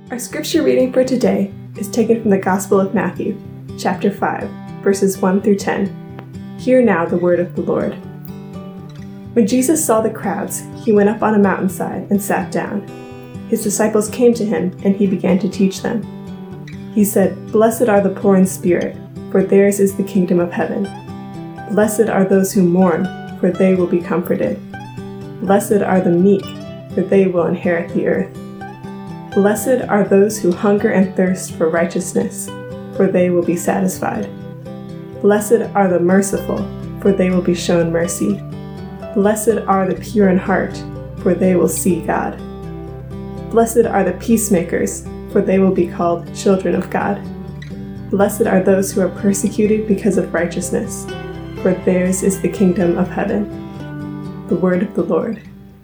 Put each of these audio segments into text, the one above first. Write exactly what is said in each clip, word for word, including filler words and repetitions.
Our scripture reading for today is taken from the Gospel of Matthew, chapter five, verses one through ten. Hear now the word of the Lord. When Jesus saw the crowds, he went up on a mountainside and sat down. His disciples came to him, and he began to teach them. He said, "Blessed are the poor in spirit, for theirs is the kingdom of heaven. Blessed are those who mourn, for they will be comforted. Blessed are the meek, for they will inherit the earth. Blessed are those who hunger and thirst for righteousness, for they will be satisfied. Blessed are the merciful, for they will be shown mercy. Blessed are the pure in heart, for they will see God. Blessed are the peacemakers, for they will be called children of God. Blessed are those who are persecuted because of righteousness, for theirs is the kingdom of heaven." The word of the Lord.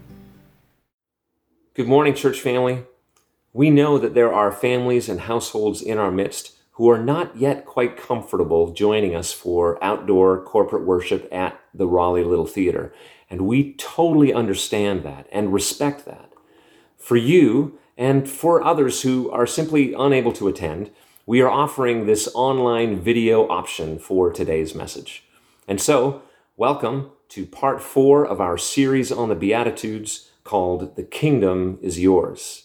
Good morning, church family. We know that there are families and households in our midst who are not yet quite comfortable joining us for outdoor corporate worship at the Raleigh Little Theater, and we totally understand that and respect that. For you and for others who are simply unable to attend, we are offering this online video option for today's message. And so, welcome to part four of our series on the Beatitudes called "The Kingdom is Yours."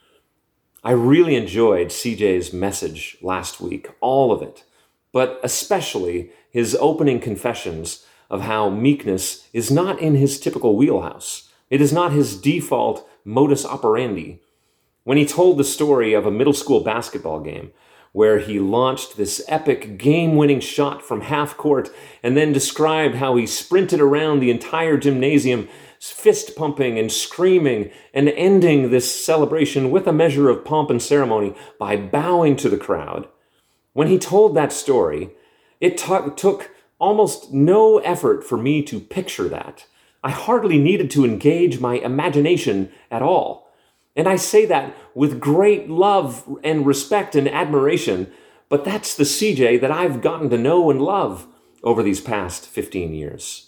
I really enjoyed C J's message last week, all of it, but especially his opening confessions of how meekness is not in his typical wheelhouse. It is not his default modus operandi. When he told the story of a middle school basketball game where he launched this epic game-winning shot from half court and then described how he sprinted around the entire gymnasium fist pumping and screaming and ending this celebration with a measure of pomp and ceremony by bowing to the crowd. When he told that story, it t- took almost no effort for me to picture that. I hardly needed to engage my imagination at all. And I say that with great love and respect and admiration, but that's the C J that I've gotten to know and love over these past fifteen years.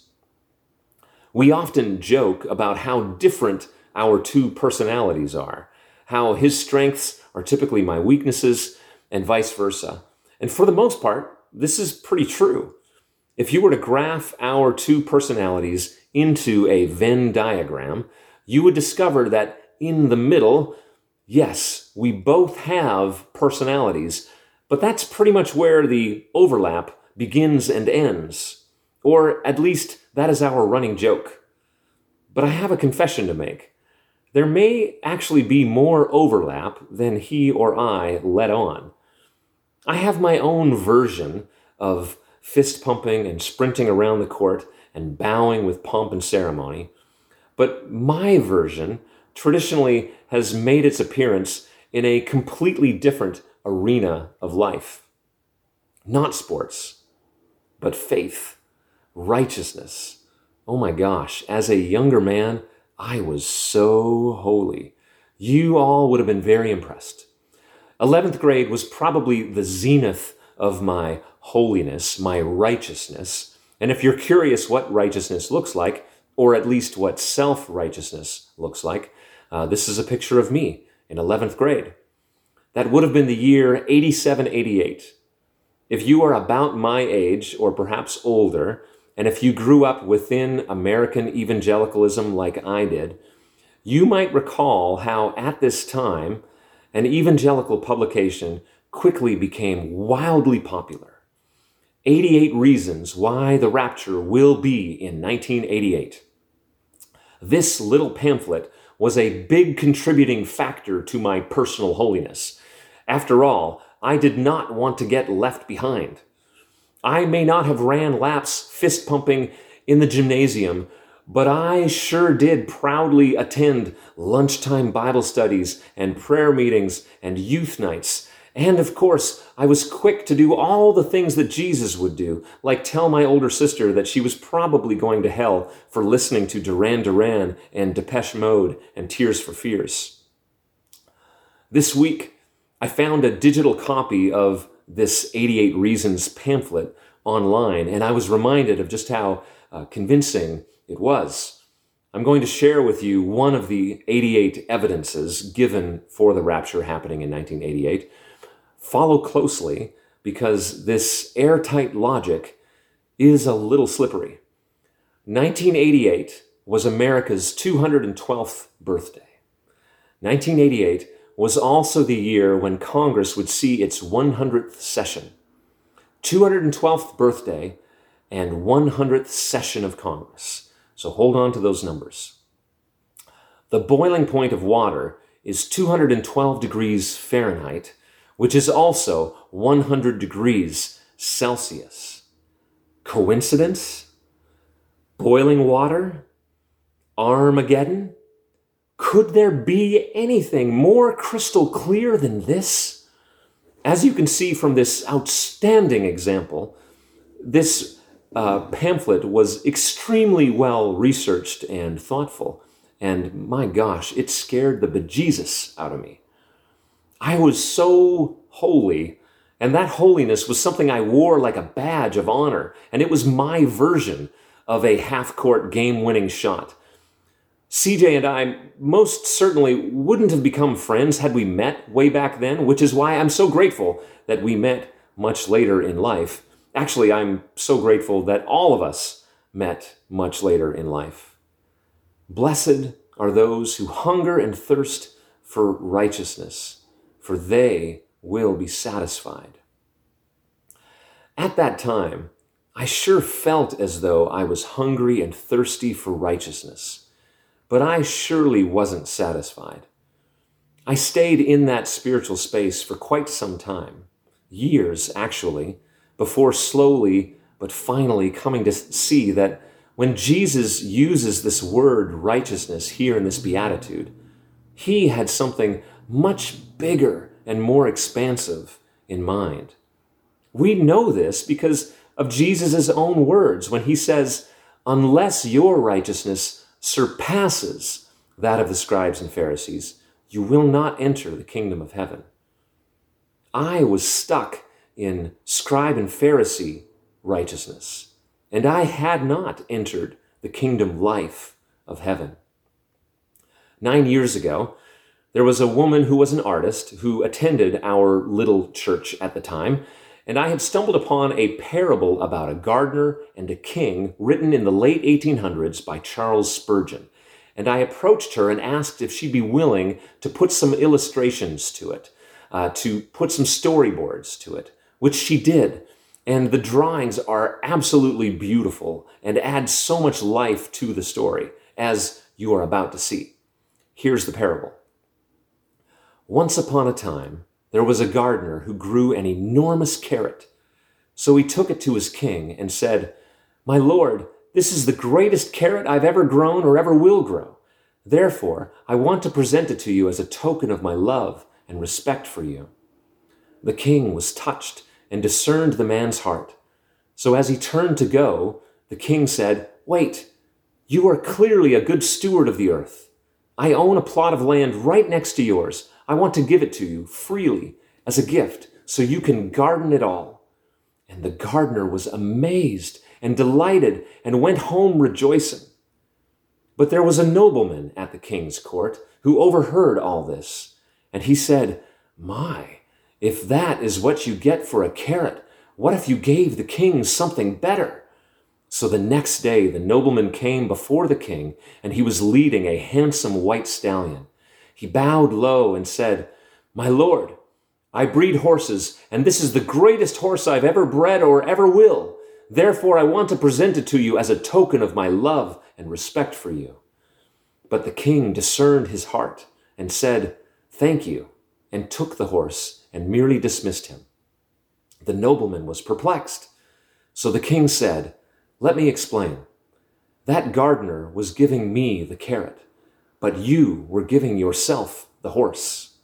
We often joke about how different our two personalities are, how his strengths are typically my weaknesses, and vice versa. And for the most part, this is pretty true. If you were to graph our two personalities into a Venn diagram, you would discover that in the middle, yes, we both have personalities, but that's pretty much where the overlap begins and ends. Or at least that is our running joke. But I have a confession to make. There may actually be more overlap than he or I let on. I have my own version of fist pumping and sprinting around the court and bowing with pomp and ceremony, but my version traditionally has made its appearance in a completely different arena of life. Not sports, but faith, righteousness. Oh my gosh, as a younger man, I was so holy. You all would have been very impressed. eleventh grade was probably the zenith of my holiness, my righteousness. And if you're curious what righteousness looks like, or at least what self-righteousness looks like, uh, this is a picture of me in eleventh grade. That would have been the year eighty-seven eighty-eight. If you are about my age, or perhaps older, and if you grew up within American evangelicalism like I did, you might recall how at this time, an evangelical publication quickly became wildly popular. eighty-eight Reasons Why the Rapture Will Be in nineteen eighty-eight. This little pamphlet was a big contributing factor to my personal holiness. After all, I did not want to get left behind. I may not have ran laps fist pumping in the gymnasium, but I sure did proudly attend lunchtime Bible studies and prayer meetings and youth nights. And of course, I was quick to do all the things that Jesus would do, like tell my older sister that she was probably going to hell for listening to Duran Duran and Depeche Mode and Tears for Fears. This week, I found a digital copy of this eighty-eight Reasons pamphlet online, and I was reminded of just how uh, convincing it was. I'm going to share with you one of the eighty-eight evidences given for the rapture happening in nineteen eighty-eight. Follow closely, because this airtight logic is a little slippery. nineteen eighty-eight was America's two hundred twelfth birthday. nineteen eighty-eight was also the year when Congress would see its one hundredth session. two hundred twelfth birthday and one hundredth session of Congress. So hold on to those numbers. The boiling point of water is two hundred twelve degrees Fahrenheit, which is also one hundred degrees Celsius. Coincidence? Boiling water? Armageddon? Could there be anything more crystal clear than this? As you can see from this outstanding example, this uh, pamphlet was extremely well researched and thoughtful, and my gosh, it scared the bejesus out of me. I was so holy, and that holiness was something I wore like a badge of honor, and it was my version of a half-court game-winning shot. C J and I most certainly wouldn't have become friends had we met way back then, which is why I'm so grateful that we met much later in life. Actually, I'm so grateful that all of us met much later in life. Blessed are those who hunger and thirst for righteousness, for they will be satisfied. At that time, I sure felt as though I was hungry and thirsty for righteousness, but I surely wasn't satisfied. I stayed in that spiritual space for quite some time, years actually, before slowly but finally coming to see that when Jesus uses this word righteousness here in this beatitude, he had something much bigger and more expansive in mind. We know this because of Jesus' own words when he says, "Unless your righteousness surpasses that of the scribes and Pharisees, you will not enter the kingdom of heaven." I was stuck in scribe and Pharisee righteousness, and I had not entered the kingdom life of heaven. Nine years ago, there was a woman who was an artist who attended our little church at the time, and I had stumbled upon a parable about a gardener and a king written in the late eighteen hundreds by Charles Spurgeon. And I approached her and asked if she'd be willing to put some illustrations to it, uh, to put some storyboards to it, which she did. And the drawings are absolutely beautiful and add so much life to the story, as you are about to see. Here's the parable. Once upon a time, there was a gardener who grew an enormous carrot. So he took it to his king and said, "My lord, this is the greatest carrot I've ever grown or ever will grow. Therefore, I want to present it to you as a token of my love and respect for you." The king was touched and discerned the man's heart. So as he turned to go, the king said, "Wait, you are clearly a good steward of the earth. I own a plot of land right next to yours. I want to give it to you freely as a gift so you can garden it all." And the gardener was amazed and delighted and went home rejoicing. But there was a nobleman at the king's court who overheard all this, and he said, "My, if that is what you get for a carrot, what if you gave the king something better?" So the next day the nobleman came before the king, and he was leading a handsome white stallion. He bowed low and said, "My lord, I breed horses, and this is the greatest horse I've ever bred or ever will. Therefore I want to present it to you as a token of my love and respect for you." But the king discerned his heart and said, "Thank you," and took the horse and merely dismissed him. The nobleman was perplexed. So the king said, "Let me explain. That gardener was giving me the carrot, but you were giving yourself the horse."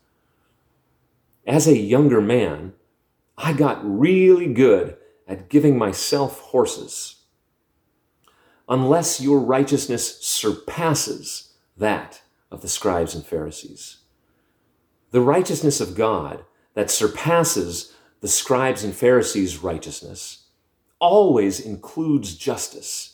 As a younger man, I got really good at giving myself horses. Unless your righteousness surpasses that of the scribes and Pharisees. The righteousness of God that surpasses the scribes and Pharisees' righteousness always includes justice.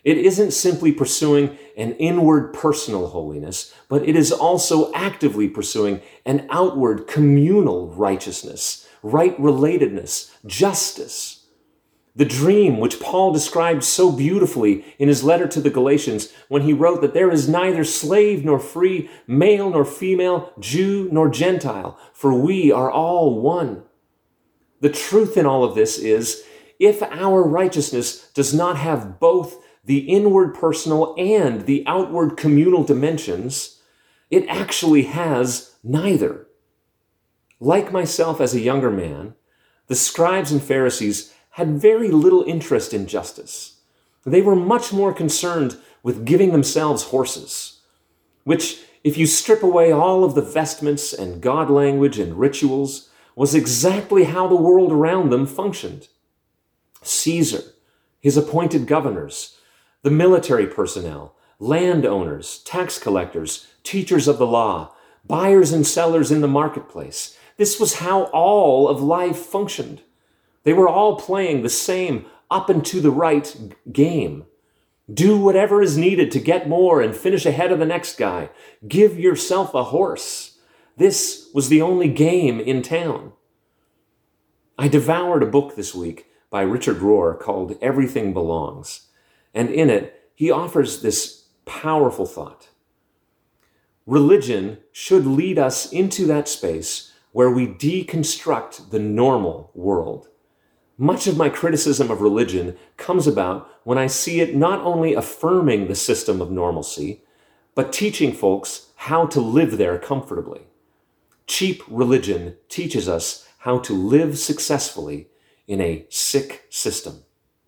It isn't simply pursuing an inward personal holiness, but it is also actively pursuing an outward communal righteousness, right relatedness, justice. The dream which Paul described so beautifully in his letter to the Galatians when he wrote that there is neither slave nor free, male nor female, Jew nor Gentile, for we are all one. The truth in all of this is, if our righteousness does not have both the inward personal and the outward communal dimensions, it actually has neither. Like myself as a younger man, the scribes and Pharisees had very little interest in justice. They were much more concerned with giving themselves horses, which, if you strip away all of the vestments and God language and rituals, was exactly how the world around them functioned. Caesar, his appointed governors, the military personnel, landowners, tax collectors, teachers of the law, buyers and sellers in the marketplace. This was how all of life functioned. They were all playing the same up and to the right game. Do whatever is needed to get more and finish ahead of the next guy. Give yourself a horse. This was the only game in town. I devoured a book this week by Richard Rohr called Everything Belongs. And in it, he offers this powerful thought. Religion should lead us into that space where we deconstruct the normal world. Much of my criticism of religion comes about when I see it not only affirming the system of normalcy, but teaching folks how to live there comfortably. Cheap religion teaches us how to live successfully in a sick system.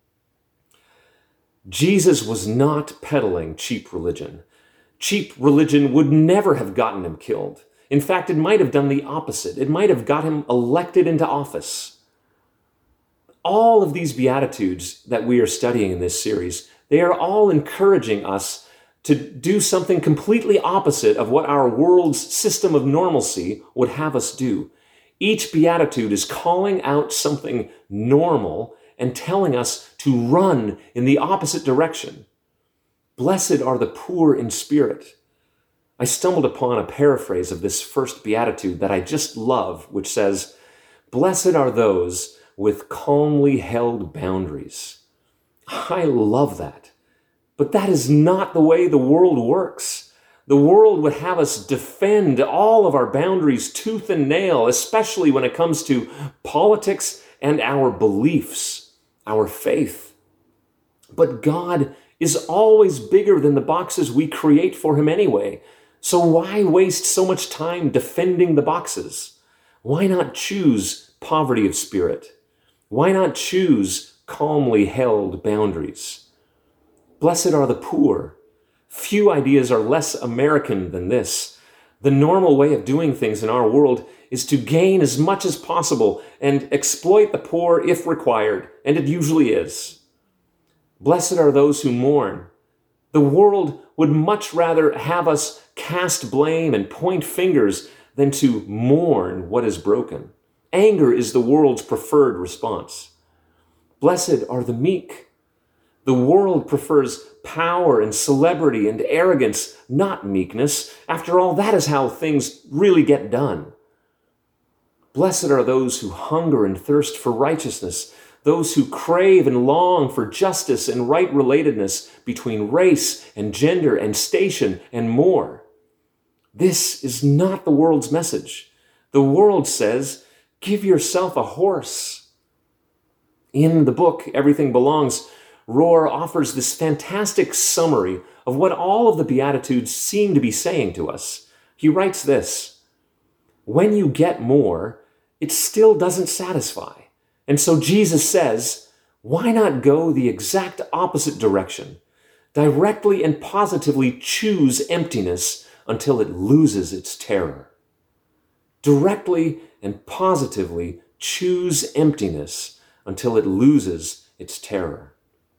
Jesus was not peddling cheap religion. Cheap religion would never have gotten him killed. In fact, it might have done the opposite. It might have got him elected into office. All of these Beatitudes that we are studying in this series, they are all encouraging us to do something completely opposite of what our world's system of normalcy would have us do. Each Beatitude is calling out something normal and telling us to run in the opposite direction. Blessed are the poor in spirit. I stumbled upon a paraphrase of this first Beatitude that I just love, which says, "Blessed are those with calmly held boundaries." I love that. But that is not the way the world works. The world would have us defend all of our boundaries tooth and nail, especially when it comes to politics and our beliefs, our faith. But God is always bigger than the boxes we create for him anyway. So why waste so much time defending the boxes? Why not choose poverty of spirit? Why not choose calmly held boundaries? Blessed are the poor. Few ideas are less American than this. The normal way of doing things in our world is to gain as much as possible and exploit the poor if required, and it usually is. Blessed are those who mourn. The world would much rather have us cast blame and point fingers than to mourn what is broken. Anger is the world's preferred response. Blessed are the meek. The world prefers power and celebrity and arrogance, not meekness. After all, that is how things really get done. Blessed are those who hunger and thirst for righteousness, those who crave and long for justice and right relatedness between race and gender and station and more. This is not the world's message. The world says, give yourself a horse. In the book, Everything Belongs, Rohr offers this fantastic summary of what all of the Beatitudes seem to be saying to us. He writes this: when you get more, it still doesn't satisfy. And so Jesus says, why not go the exact opposite direction? Directly and positively choose emptiness until it loses its terror. Directly and positively choose emptiness until it loses its terror.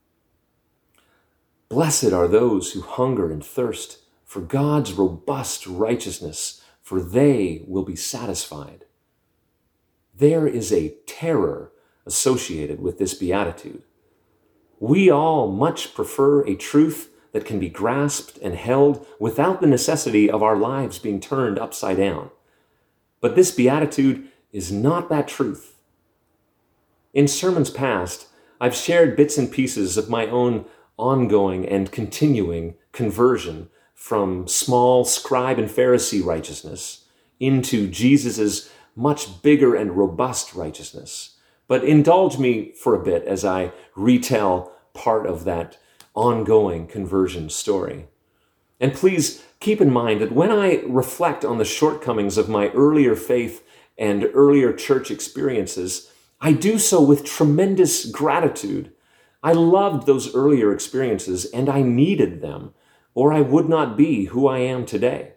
Blessed are those who hunger and thirst for God's robust righteousness, for they will be satisfied. There is a terror associated with this beatitude. We all much prefer a truth that can be grasped and held without the necessity of our lives being turned upside down. But this beatitude is not that truth. In sermons past, I've shared bits and pieces of my own ongoing and continuing conversion from small scribe and Pharisee righteousness into Jesus's much bigger and robust righteousness. But indulge me for a bit as I retell part of that ongoing conversion story. And please keep in mind that when I reflect on the shortcomings of my earlier faith and earlier church experiences, I do so with tremendous gratitude. I loved those earlier experiences and I needed them, or I would not be who I am today.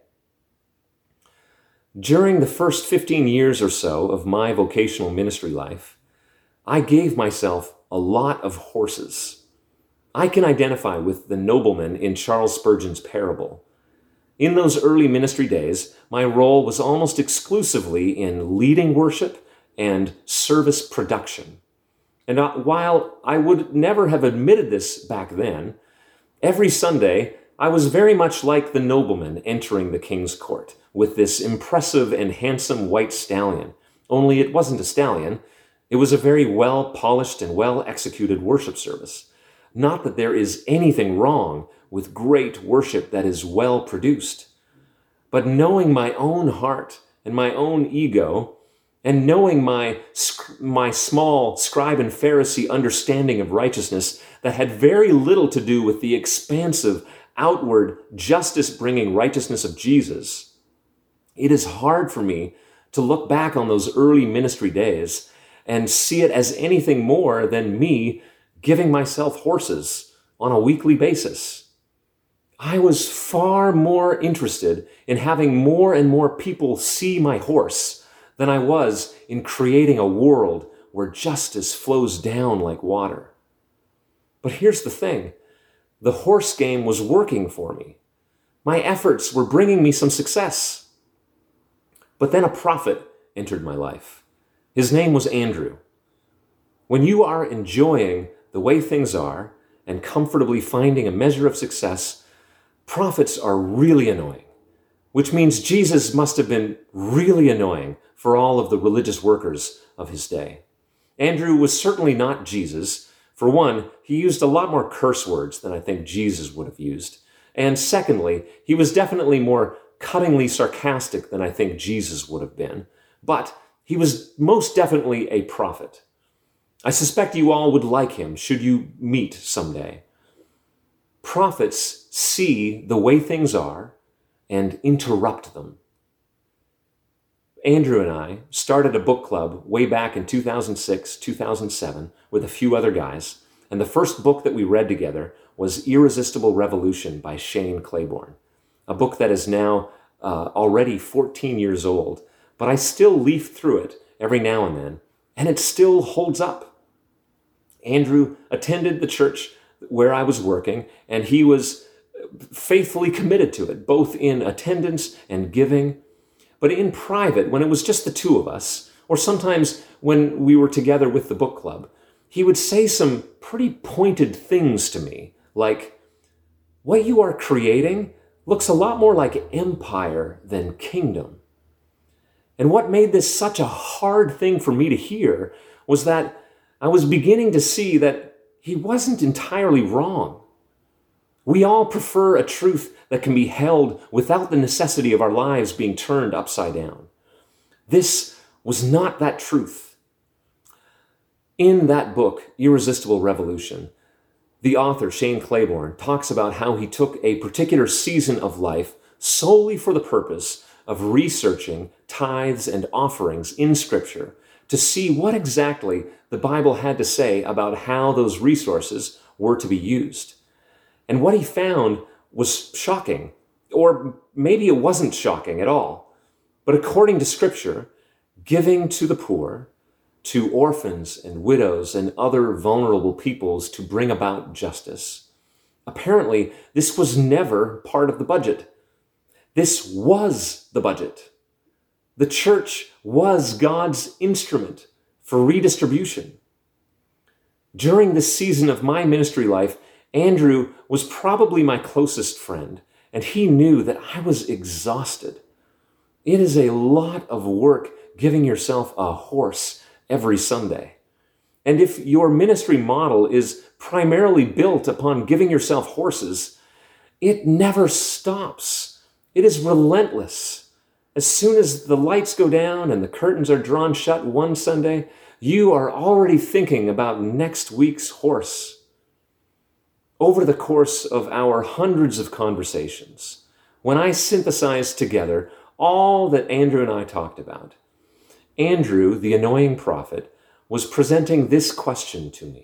During the first fifteen years or so of my vocational ministry life, I gave myself a lot of horses. I can identify with the nobleman in Charles Spurgeon's parable. In those early ministry days, my role was almost exclusively in leading worship and service production. And while I would never have admitted this back then, every Sunday I was very much like the nobleman entering the king's court with this impressive and handsome white stallion. Only it wasn't a stallion. It was a very well-polished and well-executed worship service. Not that there is anything wrong with great worship that is well-produced, but knowing my own heart and my own ego, and knowing my, my small scribe and Pharisee understanding of righteousness that had very little to do with the expansive, outward, justice-bringing righteousness of Jesus, it is hard for me to look back on those early ministry days and see it as anything more than me giving myself horses on a weekly basis. I was far more interested in having more and more people see my horse than I was in creating a world where justice flows down like water. But here's the thing. The horse game was working for me. My efforts were bringing me some success. But then a prophet entered my life. His name was Andrew. When you are enjoying the way things are and comfortably finding a measure of success, prophets are really annoying, which means Jesus must have been really annoying for all of the religious workers of his day. Andrew was certainly not Jesus. For one, he used a lot more curse words than I think Jesus would have used. And secondly, he was definitely more cuttingly sarcastic than I think Jesus would have been. But he was most definitely a prophet. I suspect you all would like him should you meet someday. Prophets see the way things are and interrupt them. Andrew and I started a book club way back in two thousand six, two thousand seven with a few other guys, and the first book that we read together was Irresistible Revolution by Shane Claiborne, a book that is now uh, already fourteen years old, but I still leaf through it every now and then, and it still holds up. Andrew attended the church where I was working, and he was faithfully committed to it, both in attendance and giving. But in private, when it was just the two of us, or sometimes when we were together with the book club, he would say some pretty pointed things to me, like, what you are creating looks a lot more like empire than kingdom. And what made this such a hard thing for me to hear was that I was beginning to see that he wasn't entirely wrong. We all prefer a truth that can be held without the necessity of our lives being turned upside down. This was not that truth. In that book, Irresistible Revolution, the author, Shane Claiborne, talks about how he took a particular season of life solely for the purpose of researching tithes and offerings in Scripture to see what exactly the Bible had to say about how those resources were to be used. And what he found was shocking, or maybe it wasn't shocking at all. But according to Scripture, giving to the poor, to orphans and widows and other vulnerable peoples to bring about justice, apparently this was never part of the budget. This was the budget. The church was God's instrument for redistribution. During this season of my ministry life, Andrew was probably my closest friend, and he knew that I was exhausted. It is a lot of work giving yourself a horse every Sunday. And if your ministry model is primarily built upon giving yourself horses, it never stops. It is relentless. As soon as the lights go down and the curtains are drawn shut one Sunday, you are already thinking about next week's horse. Over the course of our hundreds of conversations, when I synthesized together all that Andrew and I talked about, Andrew, the annoying prophet, was presenting this question to me.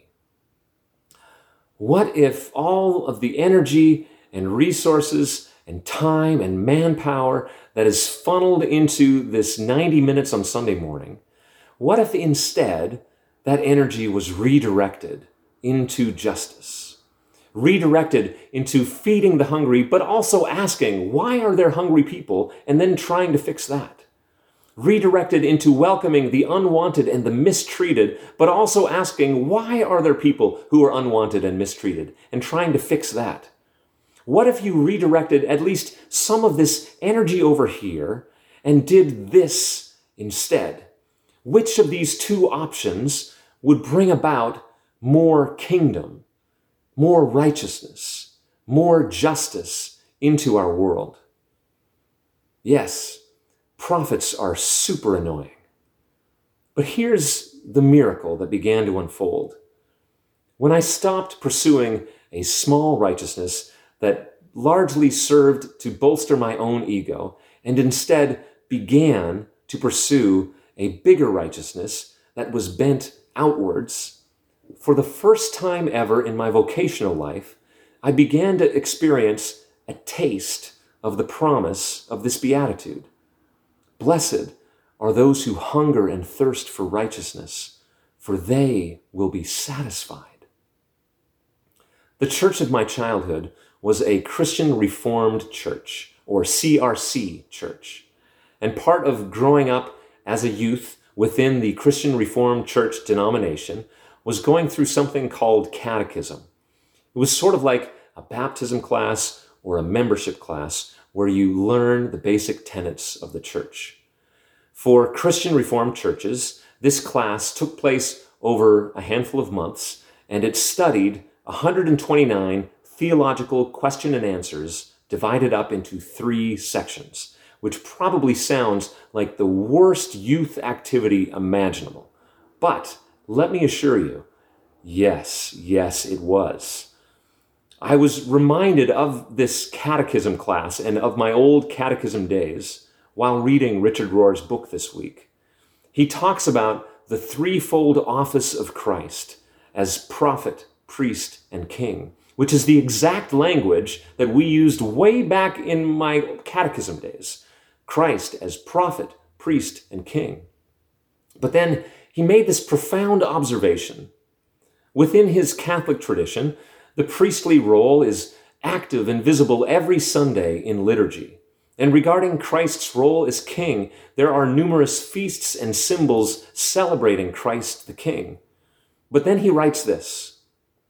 What if all of the energy and resources and time and manpower that is funneled into this ninety minutes on Sunday morning, what if instead that energy was redirected into justice, redirected into feeding the hungry, but also asking, why are there hungry people, and then trying to fix that? Redirected into welcoming the unwanted and the mistreated, but also asking, why are there people who are unwanted and mistreated, and trying to fix that? What if you redirected at least some of this energy over here and did this instead? Which of these two options would bring about more kingdom, more righteousness, more justice into our world? Yes, prophets are super annoying. But here's the miracle that began to unfold. When I stopped pursuing a small righteousness that largely served to bolster my own ego and instead began to pursue a bigger righteousness that was bent outwards, for the first time ever in my vocational life, I began to experience a taste of the promise of this beatitude. Blessed are those who hunger and thirst for righteousness, for they will be satisfied. The church of my childhood was a Christian Reformed church, or C R C church. And part of growing up as a youth within the Christian Reformed Church denomination was going through something called catechism. It was sort of like a baptism class or a membership class where you learn the basic tenets of the church. For Christian Reformed churches, this class took place over a handful of months, and it studied one hundred twenty-nine theological question and answers divided up into three sections, which probably sounds like the worst youth activity imaginable. But let me assure you, yes, yes, it was. I was reminded of this catechism class and of my old catechism days while reading Richard Rohr's book this week. He talks about the threefold office of Christ as prophet, priest, and king, which is the exact language that we used way back in my catechism days. Christ as prophet, priest, and king. But then he made this profound observation. Within his Catholic tradition, the priestly role is active and visible every Sunday in liturgy. And regarding Christ's role as king, there are numerous feasts and symbols celebrating Christ the King. But then he writes this: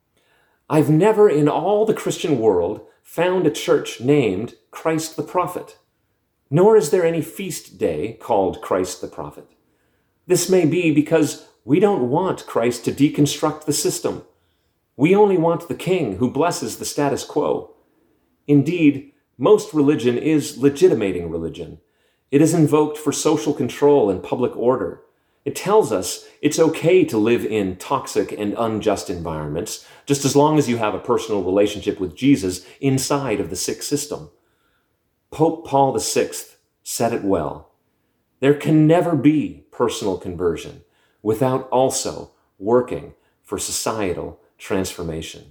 I've never in all the Christian world found a church named Christ the Prophet. Nor is there any feast day called Christ the Prophet. This may be because we don't want Christ to deconstruct the system. We only want the king who blesses the status quo. Indeed, most religion is legitimating religion. It is invoked for social control and public order. It tells us it's okay to live in toxic and unjust environments, just as long as you have a personal relationship with Jesus inside of the sick system. Pope Paul the Sixth said it well. There can never be personal conversion without also working for societal transformation.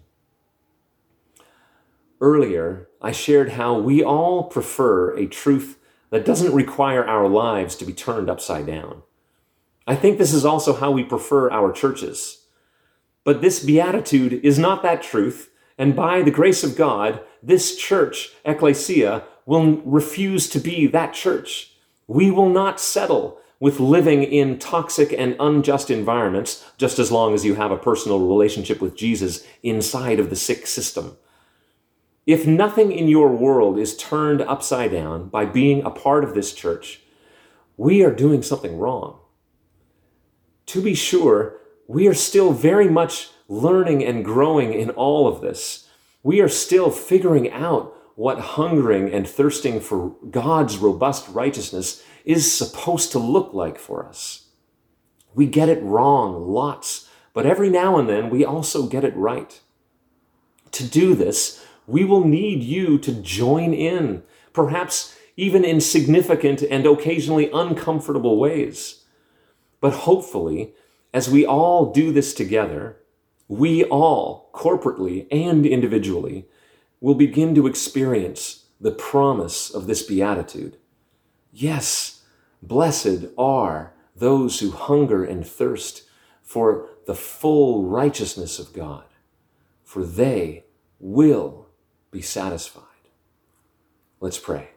Earlier, I shared how we all prefer a truth that doesn't require our lives to be turned upside down. I think this is also how we prefer our churches. But this beatitude is not that truth, and by the grace of God, this church, ecclesia, will refuse to be that church. We will not settle with living in toxic and unjust environments, just as long as you have a personal relationship with Jesus inside of the sick system. If nothing in your world is turned upside down by being a part of this church, we are doing something wrong. To be sure, we are still very much learning and growing in all of this. We are still figuring out what hungering and thirsting for God's robust righteousness is supposed to look like for us. We get it wrong lots, but every now and then we also get it right. To do this, we will need you to join in, perhaps even in significant and occasionally uncomfortable ways. But hopefully, as we all do this together, we all, corporately and individually, will begin to experience the promise of this beatitude. Yes, blessed are those who hunger and thirst for the full righteousness of God, for they will be satisfied. Let's pray.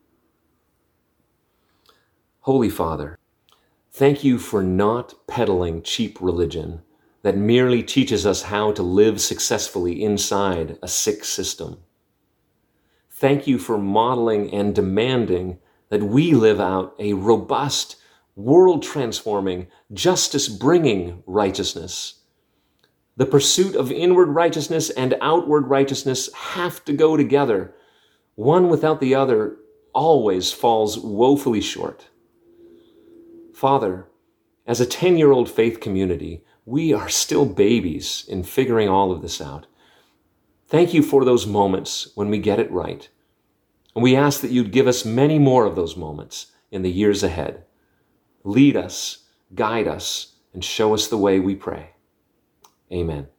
Holy Father, thank you for not peddling cheap religion that merely teaches us how to live successfully inside a sick system. Thank you for modeling and demanding that we live out a robust, world-transforming, justice-bringing righteousness. The pursuit of inward righteousness and outward righteousness have to go together. One without the other always falls woefully short. Father, as a ten-year-old faith community, we are still babies in figuring all of this out. Thank you for those moments when we get it right. And we ask that you'd give us many more of those moments in the years ahead. Lead us, guide us, and show us the way, we pray. Amen.